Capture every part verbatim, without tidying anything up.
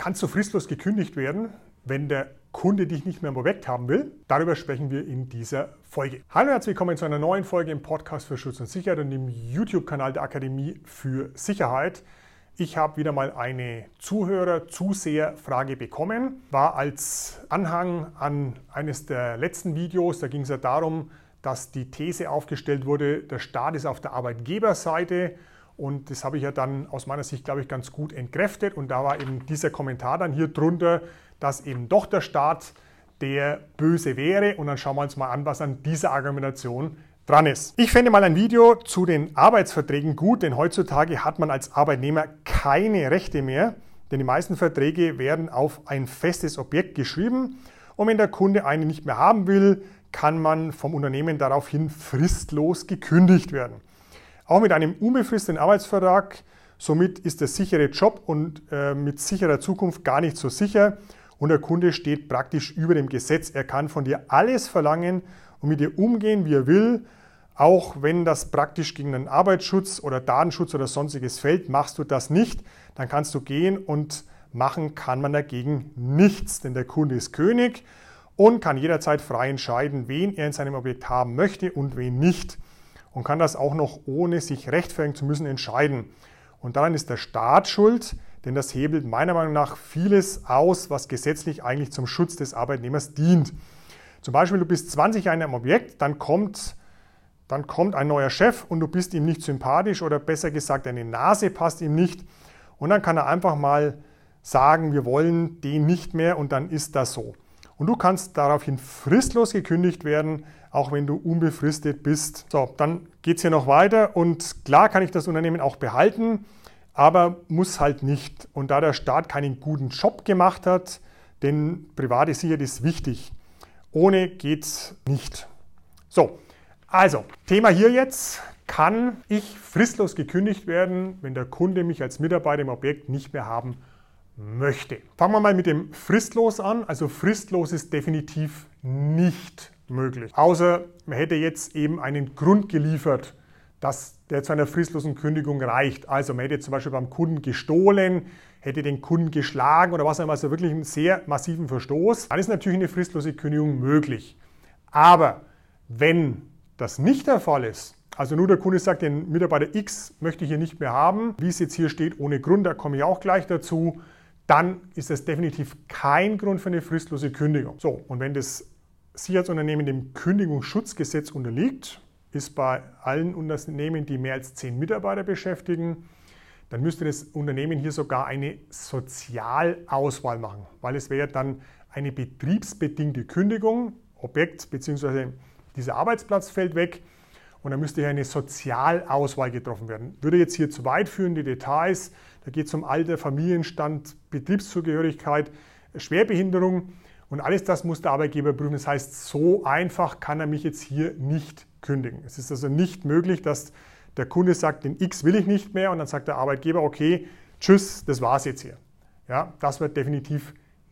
Kannst du fristlos gekündigt werden, wenn der Kunde dich nicht mehr im Objekt haben will? Darüber sprechen wir in dieser Folge. Hallo und herzlich willkommen zu einer neuen Folge im Podcast für Schutz und Sicherheit und im YouTube-Kanal der Akademie für Sicherheit. Ich habe wieder mal eine Zuhörer-Zuseher-Frage bekommen. War als Anhang an eines der letzten Videos, da ging es ja darum, dass die These aufgestellt wurde, der Staat ist auf der Arbeitgeberseite. Und das habe ich ja dann aus meiner Sicht, glaube ich, ganz gut entkräftet. Und da war eben dieser Kommentar dann hier drunter, dass eben doch der Staat der Böse wäre. Und dann schauen wir uns mal an, was an dieser Argumentation dran ist. Ich fände mal ein Video zu den Arbeitsverträgen gut, denn heutzutage hat man als Arbeitnehmer keine Rechte mehr. Denn die meisten Verträge werden auf ein festes Objekt geschrieben. Und wenn der Kunde einen nicht mehr haben will, kann man vom Unternehmen daraufhin fristlos gekündigt werden. Auch mit einem unbefristeten Arbeitsvertrag, somit ist der sichere Job und äh, mit sicherer Zukunft gar nicht so sicher und der Kunde steht praktisch über dem Gesetz. Er kann von dir alles verlangen und mit dir umgehen, wie er will. Auch wenn das praktisch gegen den Arbeitsschutz oder Datenschutz oder sonstiges fällt, machst du das nicht, dann kannst du gehen und machen kann man dagegen nichts, denn der Kunde ist König und kann jederzeit frei entscheiden, wen er in seinem Objekt haben möchte und wen nicht. Und kann das auch noch, ohne sich rechtfertigen zu müssen, entscheiden. Und daran ist der Staat schuld, denn das hebelt meiner Meinung nach vieles aus, was gesetzlich eigentlich zum Schutz des Arbeitnehmers dient. Zum Beispiel, du bist zwanzig Jahre in einem Objekt, dann kommt, dann kommt ein neuer Chef und du bist ihm nicht sympathisch oder besser gesagt, deine Nase passt ihm nicht. Und dann kann er einfach mal sagen, wir wollen den nicht mehr und dann ist das so. Und du kannst daraufhin fristlos gekündigt werden, auch wenn du unbefristet bist. So, dann geht es hier noch weiter und klar kann ich das Unternehmen auch behalten, aber muss halt nicht. Und da der Staat keinen guten Job gemacht hat, denn private Sicherheit ist wichtig. Ohne geht's nicht. So, also Thema hier jetzt. Kann ich fristlos gekündigt werden, wenn der Kunde mich als Mitarbeiter im Objekt nicht mehr haben möchte? Fangen wir mal mit dem fristlos an. Also fristlos ist definitiv nicht möglich. Außer man hätte jetzt eben einen Grund geliefert, dass der zu einer fristlosen Kündigung reicht. Also man hätte zum Beispiel beim Kunden gestohlen, hätte den Kunden geschlagen oder was auch immer, also wirklich einen sehr massiven Verstoß. Dann ist natürlich eine fristlose Kündigung möglich. Aber wenn das nicht der Fall ist, also nur der Kunde sagt, den Mitarbeiter X möchte ich hier nicht mehr haben, wie es jetzt hier steht, ohne Grund, da komme ich auch gleich dazu, dann ist das definitiv kein Grund für eine fristlose Kündigung. So, und wenn das Sicherheitsunternehmen dem Kündigungsschutzgesetz unterliegt, ist bei allen Unternehmen, die mehr als zehn Mitarbeiter beschäftigen, dann müsste das Unternehmen hier sogar eine Sozialauswahl machen, weil es wäre dann eine betriebsbedingte Kündigung, Objekt bzw. dieser Arbeitsplatz fällt weg und dann müsste hier eine Sozialauswahl getroffen werden. Würde jetzt hier zu weit führen, die Details, da geht es um Alter, Familienstand, Betriebszugehörigkeit, Schwerbehinderung. Und alles das muss der Arbeitgeber prüfen. Das heißt, so einfach kann er mich jetzt hier nicht kündigen. Es ist also nicht möglich, dass der Kunde sagt, den X will ich nicht mehr und dann sagt der Arbeitgeber, okay, tschüss, das war's jetzt hier. Ja, das wird definitiv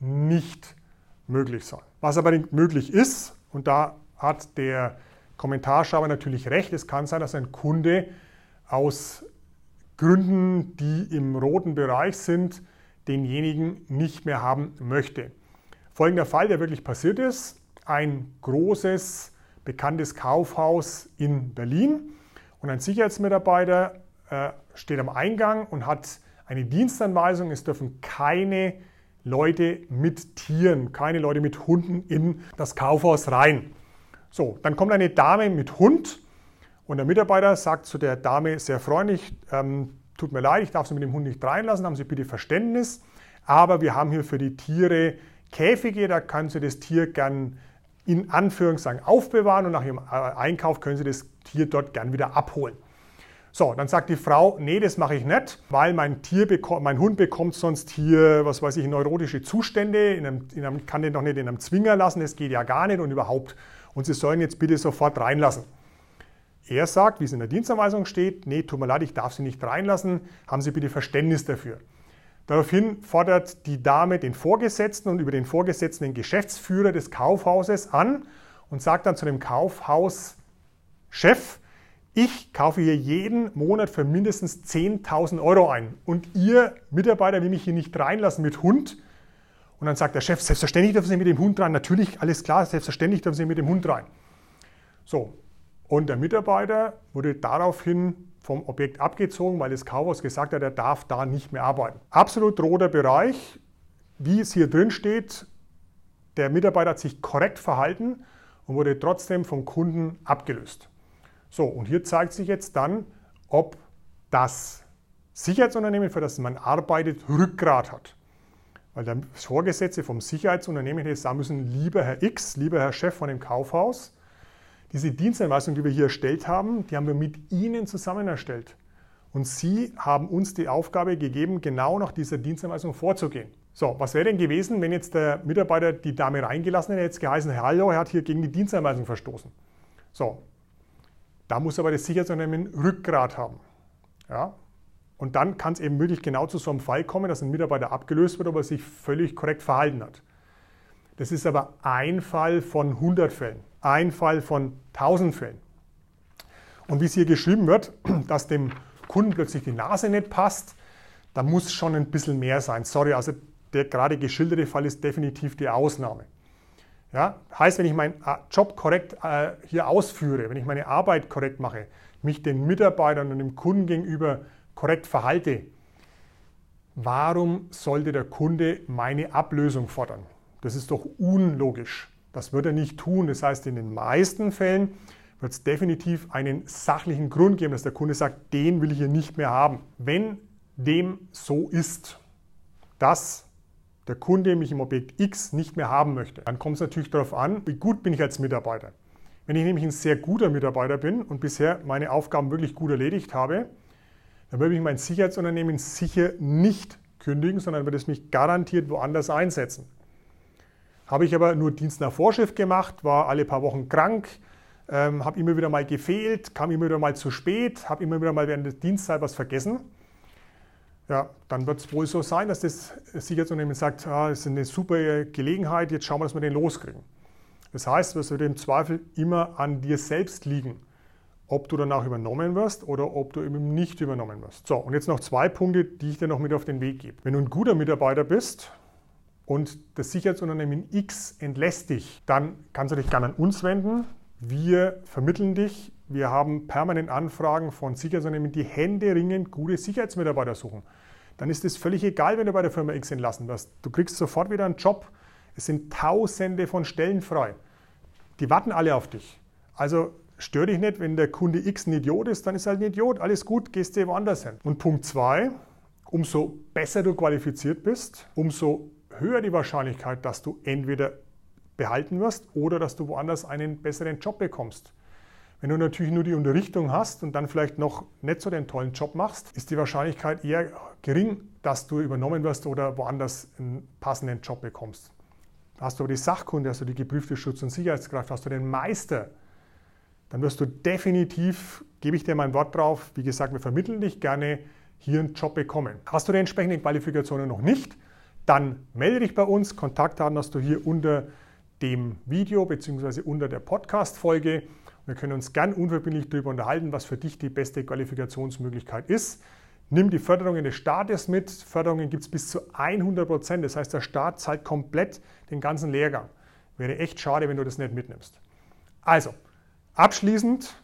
nicht möglich sein. Was aber möglich ist, und da hat der Kommentarschreiber natürlich recht, es kann sein, dass ein Kunde aus Gründen, die im roten Bereich sind, denjenigen nicht mehr haben möchte. Folgender Fall, der wirklich passiert ist: Ein großes, bekanntes Kaufhaus in Berlin und ein Sicherheitsmitarbeiter äh, steht am Eingang und hat eine Dienstanweisung, es dürfen keine Leute mit Tieren, keine Leute mit Hunden in das Kaufhaus rein. So, dann kommt eine Dame mit Hund und der Mitarbeiter sagt zu der Dame sehr freundlich, ähm, tut mir leid, ich darf Sie mit dem Hund nicht reinlassen, haben Sie bitte Verständnis, aber wir haben hier für die Tiere Käfige, da können Sie das Tier gern in Anführungszeichen aufbewahren und nach Ihrem Einkauf können Sie das Tier dort gern wieder abholen. So, dann sagt die Frau, nee, das mache ich nicht, weil mein, Tier bekommt, mein Hund bekommt sonst hier, was weiß ich, neurotische Zustände, in einem, in einem, kann den doch nicht in einem Zwinger lassen, das geht ja gar nicht und überhaupt. Und Sie sollen jetzt bitte sofort reinlassen. Er sagt, wie es in der Dienstanweisung steht, nee, tut mir leid, ich darf Sie nicht reinlassen, haben Sie bitte Verständnis dafür. Daraufhin fordert die Dame den Vorgesetzten und über den Vorgesetzten den Geschäftsführer des Kaufhauses an und sagt dann zu dem Kaufhauschef, Ich kaufe hier jeden Monat für mindestens zehntausend Euro ein und ihr Mitarbeiter will mich hier nicht reinlassen mit Hund. Und dann sagt der Chef, selbstverständlich dürfen Sie mit dem Hund rein. Natürlich, alles klar, selbstverständlich dürfen Sie mit dem Hund rein. So, und der Mitarbeiter wurde daraufhin vom Objekt abgezogen, weil das Kaufhaus gesagt hat, er darf da nicht mehr arbeiten. Absolut roter Bereich, wie es hier drin steht, der Mitarbeiter hat sich korrekt verhalten und wurde trotzdem vom Kunden abgelöst. So, und hier zeigt sich jetzt dann, ob das Sicherheitsunternehmen, für das man arbeitet, Rückgrat hat. Weil der Vorgesetzte vom Sicherheitsunternehmen hätte sagen müssen, lieber Herr X, lieber Herr Chef von dem Kaufhaus, diese Dienstanweisung, die wir hier erstellt haben, die haben wir mit Ihnen zusammen erstellt. Und Sie haben uns die Aufgabe gegeben, genau nach dieser Dienstanweisung vorzugehen. So, was wäre denn gewesen, wenn jetzt der Mitarbeiter die Dame reingelassen hätte, jetzt geheißen, hallo, er hat hier gegen die Dienstanweisung verstoßen. So, da muss aber das Sicherheitsunternehmen Rückgrat haben. Ja? Und dann kann es eben wirklich genau zu so einem Fall kommen, dass ein Mitarbeiter abgelöst wird, aber sich völlig korrekt verhalten hat. Das ist aber ein Fall von hundert Fällen, ein Fall von tausend Fällen. Und wie es hier geschrieben wird, dass dem Kunden plötzlich die Nase nicht passt, da muss schon ein bisschen mehr sein. Sorry, also der gerade geschilderte Fall ist definitiv die Ausnahme. Ja, heißt, wenn ich meinen Job korrekt äh, hier ausführe, wenn ich meine Arbeit korrekt mache, mich den Mitarbeitern und dem Kunden gegenüber korrekt verhalte, warum sollte der Kunde meine Ablösung fordern? Das ist doch unlogisch. Das wird er nicht tun. Das heißt, in den meisten Fällen wird es definitiv einen sachlichen Grund geben, dass der Kunde sagt, den will ich hier nicht mehr haben. Wenn dem so ist, dass der Kunde mich im Objekt X nicht mehr haben möchte, dann kommt es natürlich darauf an, wie gut bin ich als Mitarbeiter. Wenn ich nämlich ein sehr guter Mitarbeiter bin und bisher meine Aufgaben wirklich gut erledigt habe, dann würde ich mein Sicherheitsunternehmen sicher nicht kündigen, sondern würde es mich garantiert woanders einsetzen. Habe ich aber nur Dienst nach Vorschrift gemacht, war alle paar Wochen krank, ähm, habe immer wieder mal gefehlt, kam immer wieder mal zu spät, habe immer wieder mal während der Dienstzeit was vergessen, ja, dann wird es wohl so sein, dass das Sicherheitsunternehmen sagt, ah, das ist eine super Gelegenheit, jetzt schauen wir, dass wir den loskriegen. Das heißt, es wird im Zweifel immer an dir selbst liegen, ob du danach übernommen wirst oder ob du eben nicht übernommen wirst. So, und jetzt noch zwei Punkte, die ich dir noch mit auf den Weg gebe. Wenn du ein guter Mitarbeiter bist und das Sicherheitsunternehmen X entlässt dich, dann kannst du dich gerne an uns wenden. Wir vermitteln dich. Wir haben permanent Anfragen von Sicherheitsunternehmen, die händeringend gute Sicherheitsmitarbeiter suchen. Dann ist es völlig egal, wenn du bei der Firma X entlassen wirst. Du kriegst sofort wieder einen Job. Es sind Tausende von Stellen frei. Die warten alle auf dich. Also stör dich nicht, wenn der Kunde X ein Idiot ist, dann ist er halt ein Idiot. Alles gut, gehst du woanders hin. Und Punkt zwei, umso besser du qualifiziert bist, umso höher die Wahrscheinlichkeit, dass du entweder behalten wirst oder dass du woanders einen besseren Job bekommst. Wenn du natürlich nur die Unterrichtung hast und dann vielleicht noch nicht so den tollen Job machst, ist die Wahrscheinlichkeit eher gering, dass du übernommen wirst oder woanders einen passenden Job bekommst. Hast du aber die Sachkunde, hast du die geprüfte Schutz- und Sicherheitskraft, hast du den Meister, dann wirst du definitiv, gebe ich dir mein Wort drauf, wie gesagt, wir vermitteln dich gerne, hier einen Job bekommen. Hast du die entsprechenden Qualifikationen noch nicht, dann melde dich bei uns. Kontaktdaten hast du hier unter dem Video bzw. unter der Podcast-Folge. Wir können uns gern unverbindlich darüber unterhalten, was für dich die beste Qualifikationsmöglichkeit ist. Nimm die Förderungen des Staates mit. Förderungen gibt es bis zu hundert Prozent. Das heißt, der Staat zahlt komplett den ganzen Lehrgang. Wäre echt schade, wenn du das nicht mitnimmst. Also, abschließend,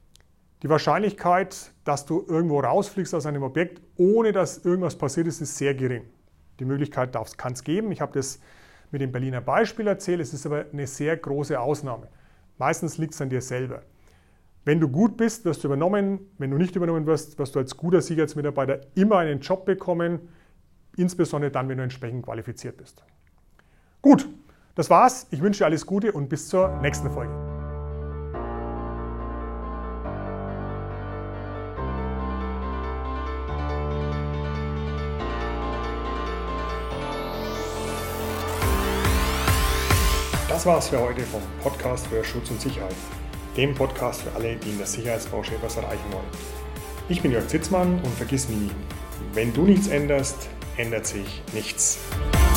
die Wahrscheinlichkeit, dass du irgendwo rausfliegst aus einem Objekt, ohne dass irgendwas passiert ist, ist sehr gering. Die Möglichkeit kann es geben. Ich habe das mit dem Berliner Beispiel erzählt. Es ist aber eine sehr große Ausnahme. Meistens liegt es an dir selber. Wenn du gut bist, wirst du übernommen. Wenn du nicht übernommen wirst, wirst du als guter Sicherheitsmitarbeiter immer einen Job bekommen, insbesondere dann, wenn du entsprechend qualifiziert bist. Gut, das war's. Ich wünsche dir alles Gute und bis zur nächsten Folge. Das war's für heute vom Podcast für Schutz und Sicherheit, dem Podcast für alle, die in der Sicherheitsbranche etwas erreichen wollen. Ich bin Jörg Zitzmann und vergiss nie, wenn du nichts änderst, ändert sich nichts.